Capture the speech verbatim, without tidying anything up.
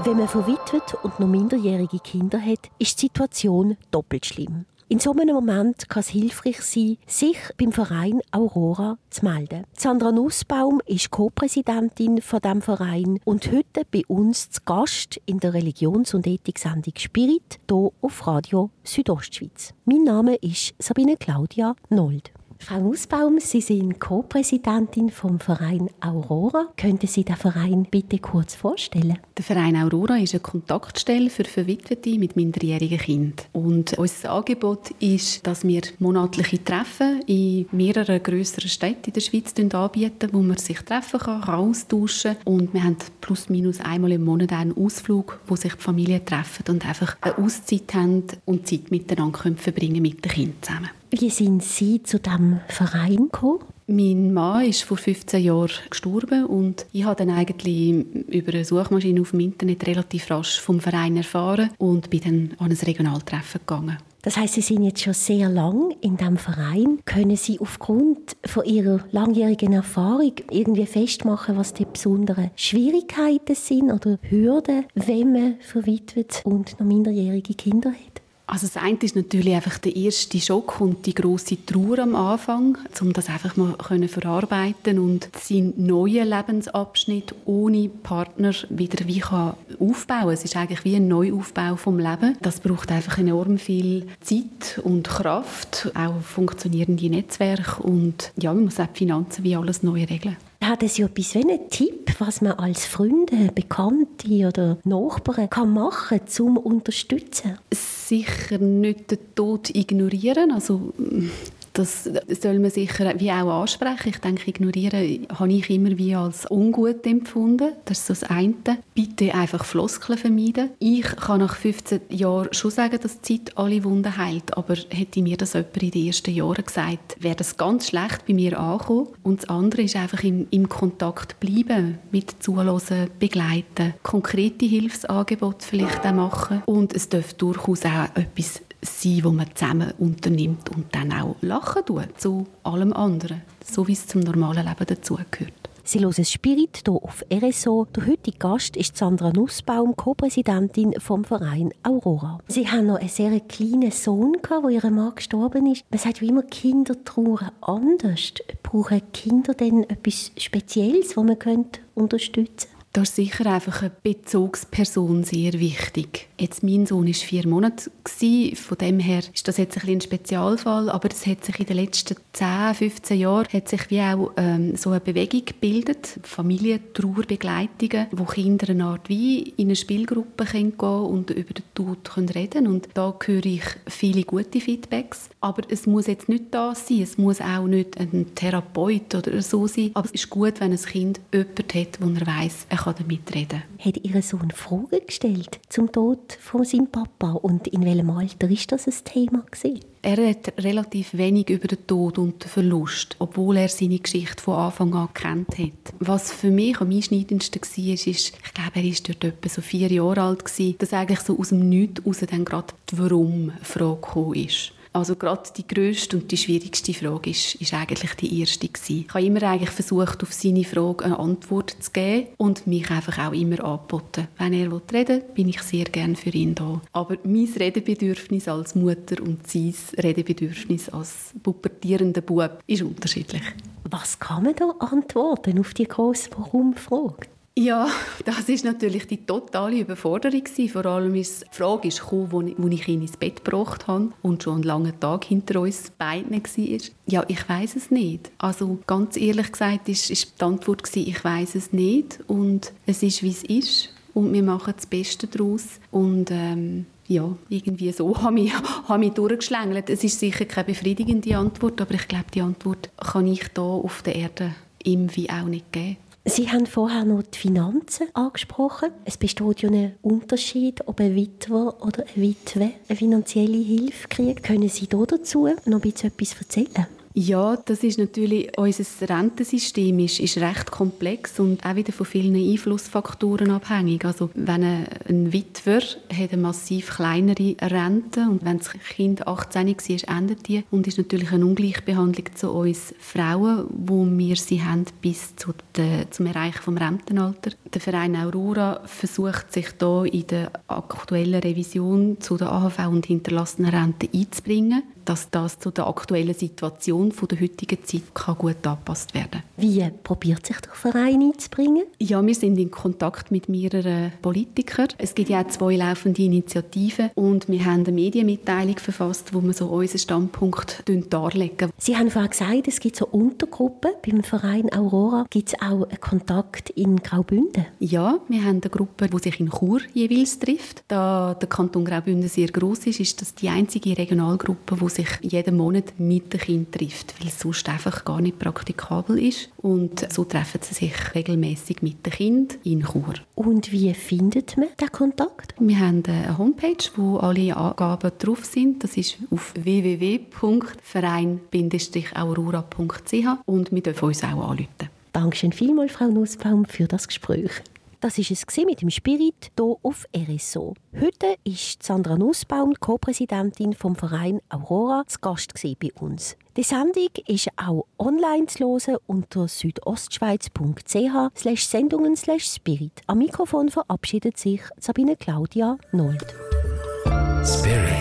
Wenn man verwitwet und noch minderjährige Kinder hat, ist die Situation doppelt schlimm. In so einem Moment kann es hilfreich sein, sich beim Verein Aurora zu melden. Sandra Nussbaum ist Co-Präsidentin von diesem Verein und heute bei uns zu Gast in der Religions- und Ethik-Sendung «Spirit» hier auf Radio Südostschweiz. Mein Name ist Sabine Claudia Nold. Frau Nussbaum, Sie sind Co-Präsidentin vom Verein Aurora. Könnten Sie den Verein bitte kurz vorstellen? Der Verein Aurora ist eine Kontaktstelle für Verwitwete mit minderjährigen Kindern. Und unser Angebot ist, dass wir monatliche Treffen in mehreren grösseren Städten in der Schweiz anbieten, wo man sich treffen kann, kann austauschen kann. Und wir haben plus minus einmal im Monat einen Ausflug, wo sich die Familien treffen und einfach eine Auszeit haben und Zeit miteinander können verbringen mit den Kindern zusammen. Wie sind Sie zu diesem Verein gekommen? Mein Mann ist vor fünfzehn Jahren gestorben und ich habe dann eigentlich über eine Suchmaschine auf dem Internet relativ rasch vom Verein erfahren und bin dann an ein Regionaltreffen gegangen. Das heisst, Sie sind jetzt schon sehr lang in diesem Verein. Können Sie aufgrund von Ihrer langjährigen Erfahrung irgendwie festmachen, was die besonderen Schwierigkeiten sind oder Hürden, wenn man verwitwet und noch minderjährige Kinder hat? Also das eine ist natürlich einfach der erste Schock und die grosse Trauer am Anfang, um das einfach mal verarbeiten und seinen neuen Lebensabschnitt ohne Partner wieder wie kann aufbauen. Es ist eigentlich wie ein Neuaufbau vom Leben. Das braucht einfach enorm viel Zeit und Kraft, auch funktionierende Netzwerke und ja, man muss auch die Finanzen wie alles neu regeln. Hat Sie etwas wie einen Tipp, was man als Freunde, Bekannte oder Nachbarn kann machen kann, um zu unterstützen? Sicher nicht den Tod ignorieren. Also, das soll man sicher wie auch ansprechen. Ich denke, ignorieren habe ich immer wie als ungut empfunden. Das ist so das eine. Bitte einfach Floskeln vermeiden. Ich kann nach fünfzehn Jahren schon sagen, dass die Zeit alle Wunden heilt. Aber hätte mir das jemand in den ersten Jahren gesagt, wäre das ganz schlecht bei mir angekommen. Und das andere ist einfach im, im Kontakt bleiben, mit zuhören, begleiten, konkrete Hilfsangebote vielleicht auch machen. Und es darf durchaus auch etwas sein, was man zusammen unternimmt und dann auch lachen tut, zu allem anderen, so wie es zum normalen Leben dazugehört. Sie hören «Spirit» hier auf R S O. Der heutige Gast ist Sandra Nussbaum, Co-Präsidentin vom Verein Aurora. Sie haben noch einen sehr kleinen Sohn, wo ihr Mann gestorben ist. Man sagt wie immer, Kinder trauern anders. Brauchen Kinder denn etwas Spezielles, das man unterstützen könnte? Da ist sicher einfach eine Bezugsperson sehr wichtig. Jetzt, mein Sohn war vier Monate, von dem her ist das jetzt ein, ein Spezialfall, aber es hat sich in den letzten zehn, fünfzehn Jahren hat sich wie auch ähm, so eine Bewegung gebildet, Familientrauerbegleitungen, wo Kinder eine Art wie in eine Spielgruppe gehen können und über den Tod können reden. Und da höre ich viele gute Feedbacks, aber es muss jetzt nicht das sein, es muss auch nicht ein Therapeut oder so sein, aber es ist gut, wenn ein Kind jemanden hat, wo er weiss, er kann damit reden. Hat Ihr Sohn Fragen gestellt zum Tod von seinem Papa und in welchem Alter ist das ein Thema gewesen? Er hat relativ wenig über den Tod und den Verlust, obwohl er seine Geschichte von Anfang an gekannt hat. Was für mich am einschneidendsten war, ist, ich glaube, er war dort etwa so vier Jahre alt, dass eigentlich so aus dem Nichts raus dann gerade die Warum-Frage gekommen ist. Also gerade die grösste und die schwierigste Frage ist, ist eigentlich die erste gewesen. Ich habe immer eigentlich versucht, auf seine Frage eine Antwort zu geben und mich einfach auch immer angeboten. Wenn er reden will, bin ich sehr gerne für ihn da. Aber mein Redebedürfnis als Mutter und sein Redebedürfnis als pubertierender Bub ist unterschiedlich. Was kann man da antworten auf die grosse Warum-Frage? Ja, das ist natürlich die totale Überforderung gewesen. Vor allem ist die Frage ist gekommen, als ich ihn ins Bett gebracht habe und schon einen langen Tag hinter uns beiden war. Ja, ich weiss es nicht. Also ganz ehrlich gesagt ist, ist die Antwort gewesen, ich weiss es nicht und es ist, wie es ist und wir machen das Beste daraus und ähm, ja, irgendwie so habe ich, habe ich durchgeschlängelt. Es ist sicher keine befriedigende Antwort, aber ich glaube, die Antwort kann ich hier auf der Erde ihm wie auch nicht geben. Sie haben vorher noch die Finanzen angesprochen. Es besteht ja ein Unterschied, ob ein Witwer oder eine Witwe eine finanzielle Hilfe kriegt. Können Sie dazu noch ein bisschen etwas erzählen? Ja, das ist natürlich, unser Rentensystem ist, ist recht komplex und auch wieder von vielen Einflussfaktoren abhängig. Also wenn ein, ein Witwer hat eine massiv kleinere Rente und wenn das Kind achtzehn war, endet die und ist natürlich eine Ungleichbehandlung zu uns Frauen, wo wir sie haben bis zu der, zum Erreichen des Rentenalters. Der Verein Aurora versucht sich da in der aktuellen Revision zu der A H V und hinterlassenen Rente einzubringen, dass das zu der aktuellen Situation von der heutigen Zeit kann gut angepasst werden kann. Wie probiert sich der Verein einzubringen? Ja, wir sind in Kontakt mit mehreren Politikern. Es gibt ja auch zwei laufende Initiativen und wir haben eine Medienmitteilung verfasst, wo wir so unseren Standpunkt darlegen. Sie haben vorhin gesagt, es gibt so Untergruppen. Beim Verein Aurora gibt es auch einen Kontakt in Graubünden? Ja, wir haben eine Gruppe, die sich in Chur jeweils trifft. Da der Kanton Graubünden sehr gross ist, ist das die einzige Regionalgruppe, die sich jeden Monat mit den Kindern trifft, weil es sonst einfach gar nicht praktikabel ist. Und so treffen sie sich regelmäßig mit den Kindern in Chur. Und wie findet man den Kontakt? Wir haben eine Homepage, wo alle Angaben drauf sind. Das ist auf w w w punkt verein Bindestrich aurora punkt c h und wir dürfen uns auch anrufen. Dankeschön vielmals, Frau Nussbaum, für das Gespräch. Das war es mit dem Spirit hier auf R S O. Heute ist Sandra Nussbaum, Co-Präsidentin vom Verein Aurora, zu Gast bei uns. Die Sendung ist auch online zu hören unter südostschweiz punkt c h slash sendungen slash spirit. Am Mikrofon verabschiedet sich Sabine Claudia Nold. Spirit.